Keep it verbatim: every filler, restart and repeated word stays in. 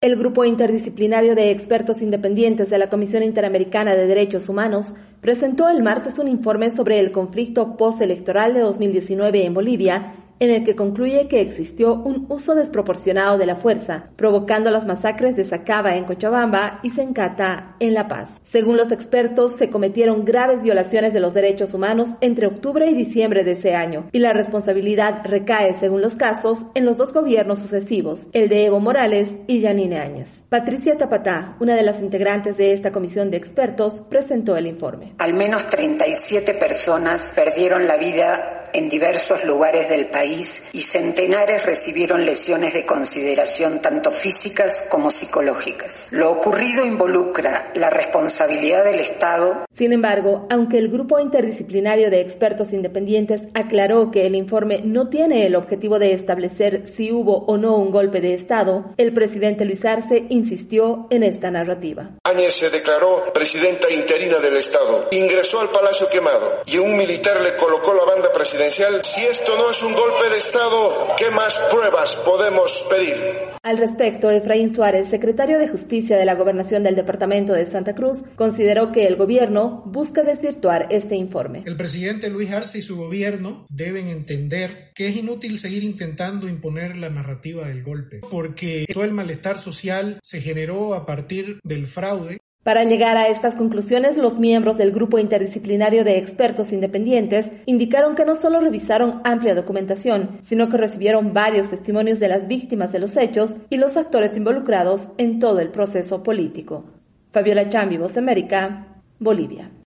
El Grupo Interdisciplinario de Expertos Independientes de la Comisión Interamericana de Derechos Humanos presentó el martes un informe sobre el conflicto postelectoral de dos mil diecinueve en Bolivia, en el que concluye que existió un uso desproporcionado de la fuerza, provocando las masacres de Sacaba en Cochabamba y Sencata en La Paz. Según los expertos, se cometieron graves violaciones de los derechos humanos entre octubre y diciembre de ese año, y la responsabilidad recae, según los casos, en los dos gobiernos sucesivos, el de Evo Morales y Yanine Áñez. Patricia Tapatá, una de las integrantes de esta comisión de expertos, presentó el informe. Al menos treinta y siete personas perdieron la vida en diversos lugares del país y centenares recibieron lesiones de consideración tanto físicas como psicológicas. Lo ocurrido involucra la responsabilidad del Estado. Sin embargo, aunque el Grupo Interdisciplinario de Expertos Independientes aclaró que el informe no tiene el objetivo de establecer si hubo o no un golpe de Estado, el presidente Luis Arce insistió en esta narrativa. Áñez se declaró presidenta interina del Estado, ingresó al Palacio Quemado y un militar le colocó la banda presidencial. Si esto no es un golpe de Estado, ¿qué más pruebas podemos pedir? Al respecto, Efraín Suárez, secretario de Justicia de la Gobernación del Departamento de Santa Cruz, consideró que el gobierno busca desvirtuar este informe. El presidente Luis Arce y su gobierno deben entender que es inútil seguir intentando imponer la narrativa del golpe, porque todo el malestar social se generó a partir del fraude. Para llegar a estas conclusiones, los miembros del Grupo Interdisciplinario de Expertos Independientes indicaron que no solo revisaron amplia documentación, sino que recibieron varios testimonios de las víctimas de los hechos y los actores involucrados en todo el proceso político. Fabiola Chambi, Voz de América, Bolivia.